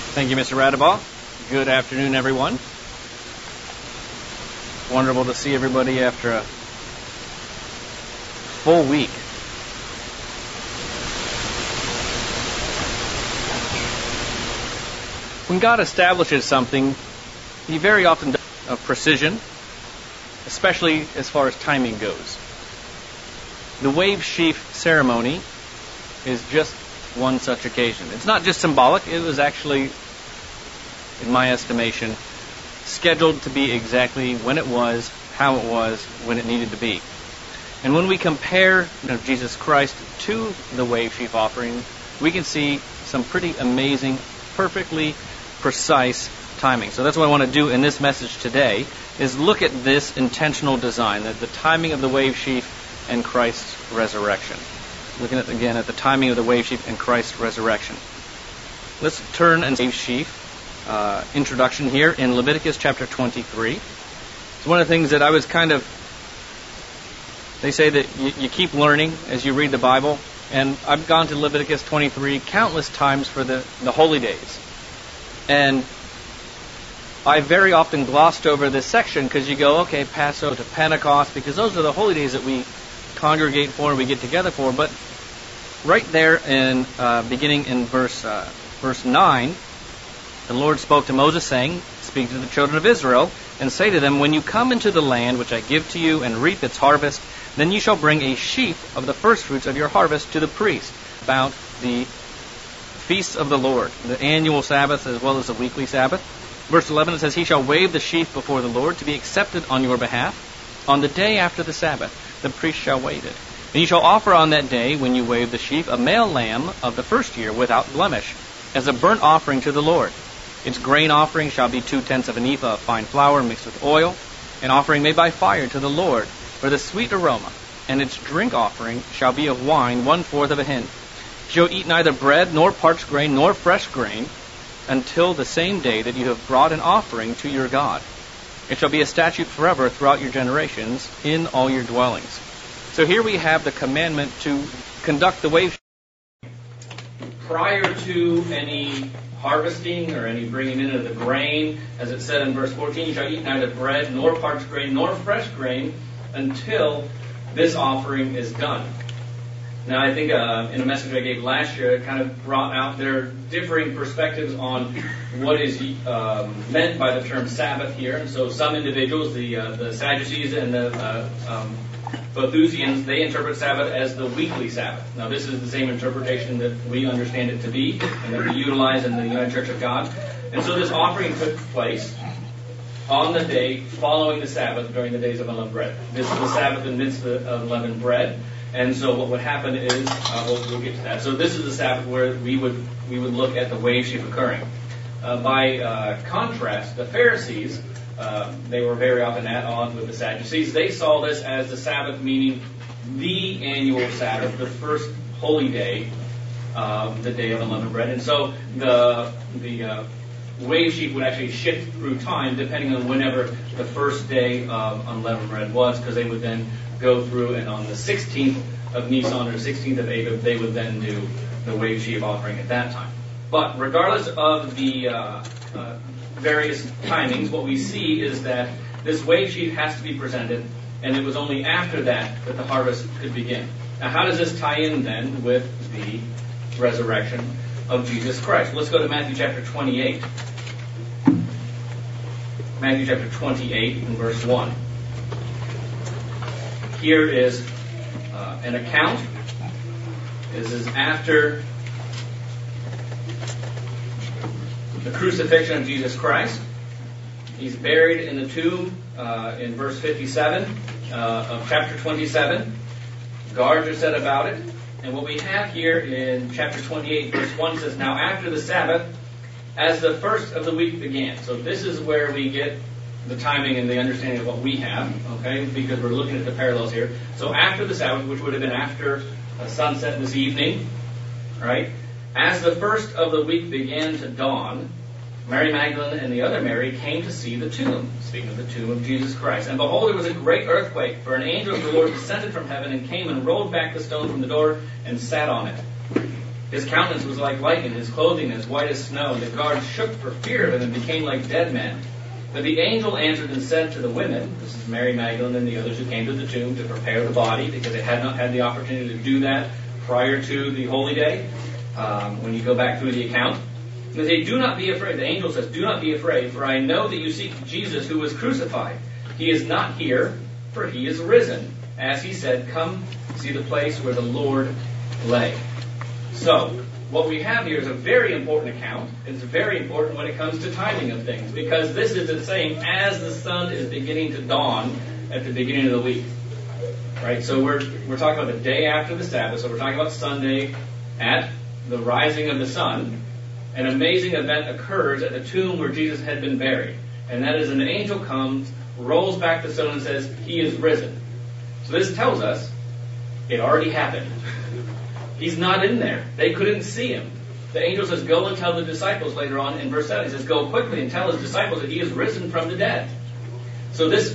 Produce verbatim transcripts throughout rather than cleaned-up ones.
Thank you, Mister Radabaugh. Good afternoon, everyone. Wonderful to see everybody after a full week. When God establishes something, He very often does of precision, especially as far as timing goes. The wave sheaf ceremony is just one such occasion. It's not just symbolic, it was actually, in my estimation, scheduled to be exactly when it was, how it was, when it needed to be. And when we compare you know, Jesus Christ to the wave sheaf offering, we can see some pretty amazing, perfectly precise timing. So that's what I want to do in this message today, is look at this intentional design, that the timing of the wave sheaf and Christ's resurrection. Looking at again at the timing of the wave sheaf and Christ's resurrection. Let's turn and wave sheaf uh, introduction here in Leviticus chapter twenty-three. It's one of the things that I was kind of, they say that you, you keep learning as you read the Bible, and I've gone to Leviticus twenty-three countless times for the, the holy days. And I very often glossed over this section because you go, okay, Passover to Pentecost, because those are the holy days that we congregate for and we get together for. But right there in uh, beginning in verse uh, verse nine, the Lord spoke to Moses, saying, "Speak to the children of Israel, and say to them, when you come into the land which I give to you and reap its harvest, then you shall bring a sheaf of the firstfruits of your harvest to the priest." About the feasts of the Lord, the annual Sabbath as well as the weekly Sabbath. Verse eleven, it says, "He shall wave the sheaf before the Lord to be accepted on your behalf. On the day after the Sabbath, the priest shall wave it. And you shall offer on that day, when you wave the sheaf, a male lamb of the first year without blemish, as a burnt offering to the Lord. Its grain offering shall be two-tenths of an ephah of fine flour mixed with oil, an offering made by fire to the Lord for the sweet aroma. And its drink offering shall be of wine one-fourth of a hin. You shall eat neither bread, nor parched grain, nor fresh grain, until the same day that you have brought an offering to your God. It shall be a statute forever throughout your generations in all your dwellings." So here we have the commandment to conduct the wave prior to any harvesting or any bringing in of the grain. As it said in verse fourteen, "You shall eat neither bread, nor parched grain, nor fresh grain, until this offering is done." Now, I think uh, in a message I gave last year, it kind of brought out their differing perspectives on what is um, meant by the term Sabbath here. And so some individuals, the uh, the Sadducees and the uh, um, Boethusians, they interpret Sabbath as the weekly Sabbath. Now, this is the same interpretation that we understand it to be and that we utilize in the United Church of God. And so this offering took place on the day following the Sabbath during the days of unleavened bread. This is the Sabbath in the midst of unleavened bread. And so what would happen is, uh, we'll, we'll get to that. So this is the Sabbath where we would we would look at the wave sheaf occurring. Uh, by uh, contrast, the Pharisees, uh, they were very often at odds with the Sadducees. They saw this as the Sabbath, meaning the annual Sabbath, the first holy day, uh, the day of unleavened bread. And so the the uh, wave sheaf would actually shift through time depending on whenever the first day of unleavened bread was, because they would then go through, and on the sixteenth of Nisan or sixteenth of Abib, they would then do the wave sheaf offering at that time. But regardless of the uh, uh, various timings, what we see is that this wave sheaf has to be presented, and it was only after that that the harvest could begin. Now, how does this tie in then with the resurrection of Jesus Christ? Let's go to Matthew chapter twenty-eight. Matthew chapter twenty-eight and verse one. Here is uh, an account. This is after the crucifixion of Jesus Christ. He's buried in the tomb uh, in verse fifty-seven uh, of chapter twenty-seven. Guards are set about it. And what we have here in chapter twenty-eight, verse one says, "Now after the Sabbath, as the first of the week began." So this is where we get the timing and the understanding of what we have, okay, because we're looking at the parallels here. So after the Sabbath, which would have been after uh, sunset this evening, right, as the first of the week began to dawn, Mary Magdalene and the other Mary came to see the tomb, speaking of the tomb of Jesus Christ. And behold, there was a great earthquake, for an angel of the Lord descended from heaven and came and rolled back the stone from the door and sat on it. His countenance was like lightning, his clothing as white as snow, and the guards shook for fear of him and became like dead men. But the angel answered and said to the women, this is Mary Magdalene and the others who came to the tomb to prepare the body, because they had not had the opportunity to do that prior to the holy day, um, when you go back through the account. They say, do not be afraid. The angel says, do not be afraid, for I know that you seek Jesus who was crucified. He is not here, for he is risen. As he said, come see the place where the Lord lay. So, what we have here is a very important account. It's very important when it comes to timing of things, because this is the same as the sun is beginning to dawn at the beginning of the week. Right? So we're we're talking about the day after the Sabbath. So we're talking about Sunday at the rising of the sun. An amazing event occurs at the tomb where Jesus had been buried. And that is an angel comes, rolls back the stone and says, he is risen. So this tells us it already happened. He's not in there. They couldn't see him. The angel says, go and tell the disciples later on in verse seven. He says, go quickly and tell his disciples that he is risen from the dead. So this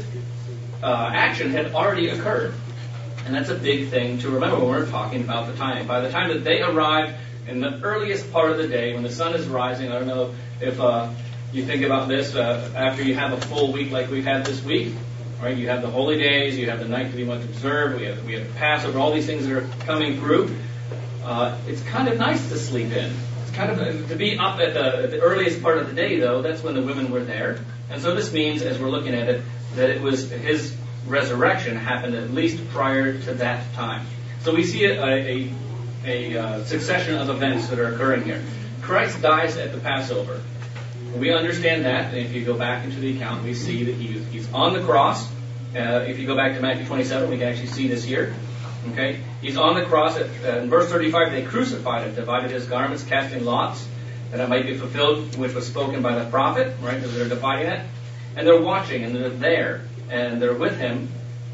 uh, action had already occurred. And that's a big thing to remember when we're talking about the timing. By the time that they arrived in the earliest part of the day, when the sun is rising, I don't know if uh, you think about this, uh, after you have a full week like we've had this week, right? You have the holy days, you have the night that you must observe, we have, we have Passover, all these things that are coming through. Uh, it's kind of nice to sleep in. It's kind of to be up at the, at the earliest part of the day, though. That's when the women were there, and so this means, as we're looking at it, that it was his resurrection happened at least prior to that time. So we see a, a, a uh, succession of events that are occurring here. Christ dies at the Passover. We understand that, and if you go back into the account, we see that he, he's on the cross. Uh, if you go back to Matthew twenty-seven, we can actually see this here. Okay, he's on the cross. At, uh, in verse thirty-five, they crucified him, divided his garments, casting lots, that it might be fulfilled, which was spoken by the prophet. Right, because they're dividing it, and they're watching, and they're there, and they're with him.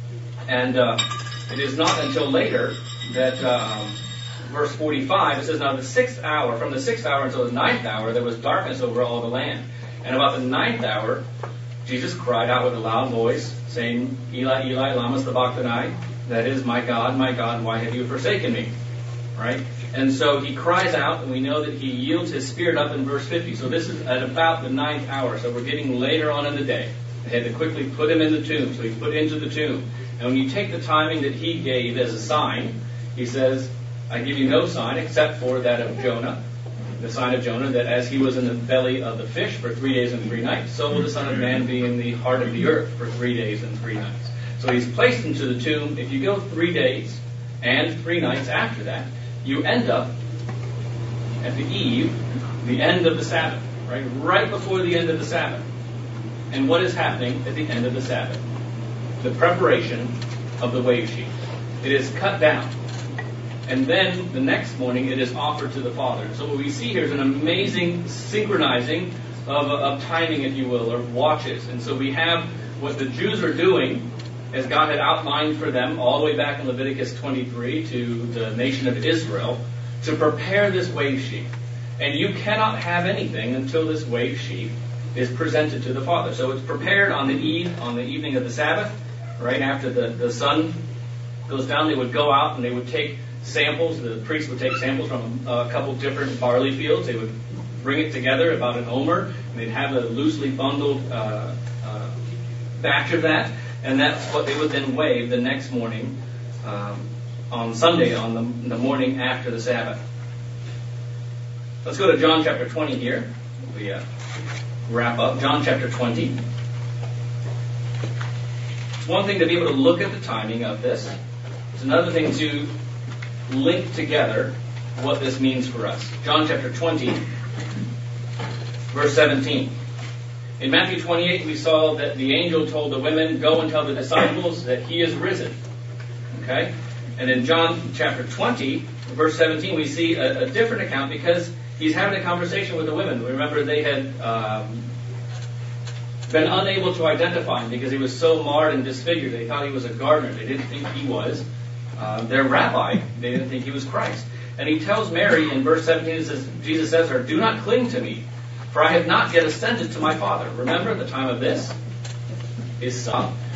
And uh, it is not until later that, um, verse forty-five, it says, now the sixth hour, from the sixth hour until the ninth hour, there was darkness over all the land. And about the ninth hour, Jesus cried out with a loud voice, saying, Eli, Eli, lama sabachthani? That is, my God, my God, why have you forsaken me? Right? And so he cries out, and we know that he yields his spirit up in verse fifty. So this is at about the ninth hour. So we're getting later on in the day. They had to quickly put him in the tomb. So he's put into the tomb. And when you take the timing that he gave as a sign, he says, I give you no sign except for that of Jonah. The sign of Jonah, that as he was in the belly of the fish for three days and three nights, so will the Son of Man be in the heart of the earth for three days and three nights. So he's placed into the tomb. If you go three days and three nights after that, you end up at the eve, the end of the Sabbath, right? Right before the end of the Sabbath. And what is happening at the end of the Sabbath? The preparation of the wave sheet. It is cut down. And then the next morning it is offered to the Father. So what we see here is an amazing synchronizing of, of timing, if you will, or watches. And so we have what the Jews are doing, as God had outlined for them all the way back in Leviticus twenty-three to the nation of Israel, to prepare this wave sheet. And you cannot have anything until this wave sheet is presented to the Father. So it's prepared on the eve, on the evening of the Sabbath, right after the, the sun goes down. They would go out and they would take samples. The priests would take samples from a couple different barley fields. They would bring it together, about an omer, and they'd have a loosely bundled uh, uh, batch of that. And that's what they would then wave the next morning, um, on Sunday, on the, the morning after the Sabbath. Let's go to John chapter twenty here. We uh, wrap up. John chapter twenty. It's one thing to be able to look at the timing of this. It's another thing to link together what this means for us. John chapter twenty, verse seventeen. In Matthew twenty-eight, we saw that the angel told the women, go and tell the disciples that he is risen. Okay? And in John chapter twenty, verse seventeen, we see a, a different account because he's having a conversation with the women. Remember, they had um, been unable to identify him because he was so marred and disfigured. They thought he was a gardener. They didn't think he was uh, their rabbi. They didn't think he was Christ. And he tells Mary in verse seventeen, it says, Jesus says to her, do not cling to me, for I have not yet ascended to my Father. Remember, the time of this is some.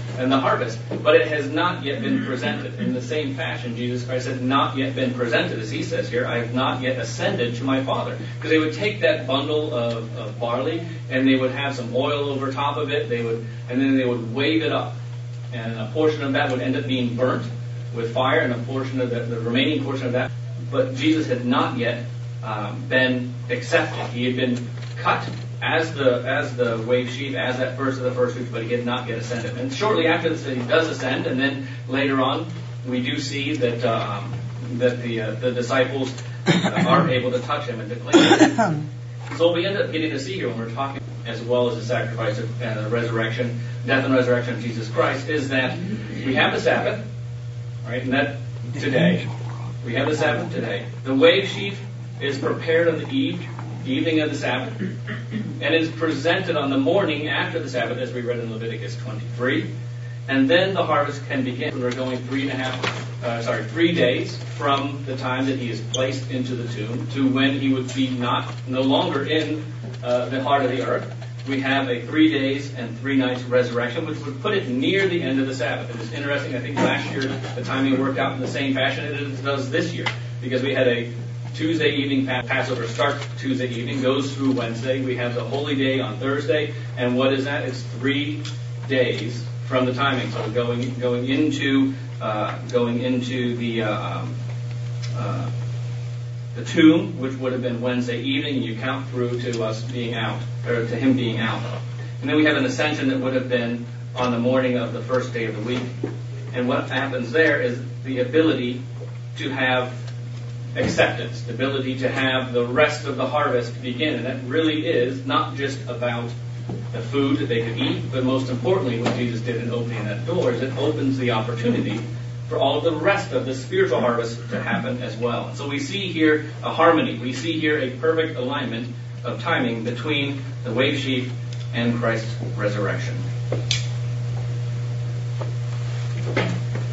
and the harvest, but it has not yet been presented. In the same fashion, Jesus Christ has not yet been presented, as he says here, I have not yet ascended to my Father. Because they would take that bundle of, of barley, and they would have some oil over top of it, they would, and then they would wave it up. And a portion of that would end up being burnt with fire, and a portion of the, the remaining portion of that. But Jesus had not yet um, been accepted. He had been cut as the as the wave sheaf, as that first of the first fruits, but he had not yet ascended. And shortly after this, he does ascend, and then later on, we do see that um, that the uh, the disciples are able to touch him and to clean him. So what we end up getting to see here when we're talking, as well as the sacrifice and the resurrection, death and resurrection of Jesus Christ, is that we have the Sabbath, right? And that today, we have the Sabbath today. The wave sheaf is prepared on the eve, the evening of the Sabbath, and is presented on the morning after the Sabbath, as we read in Leviticus twenty-three. And then the harvest can begin. We're going three and a half, uh, sorry, three days from the time that he is placed into the tomb to when he would be not, no longer in uh, the heart of the earth. We have a three days and three nights resurrection, which would put it near the end of the Sabbath. It was interesting. I think last year the timing worked out in the same fashion as it does this year, because we had a Tuesday evening Passover starts Tuesday evening, goes through Wednesday. We have the Holy Day on Thursday, and what is that? It's three days from the timing. So going going into uh, going into the uh, um, uh, the tomb, which would have been Wednesday evening, and you count through to us being out, or to him being out. And then we have an ascension that would have been on the morning of the first day of the week. And what happens there is the ability to have acceptance, the ability to have the rest of the harvest begin. And that really is not just about the food that they could eat, but most importantly, what Jesus did in opening that door is it opens the opportunity for all of the rest of the spiritual harvest to happen as well. And so we see here a harmony. We see here a perfect alignment of timing between the wave sheaf and Christ's resurrection.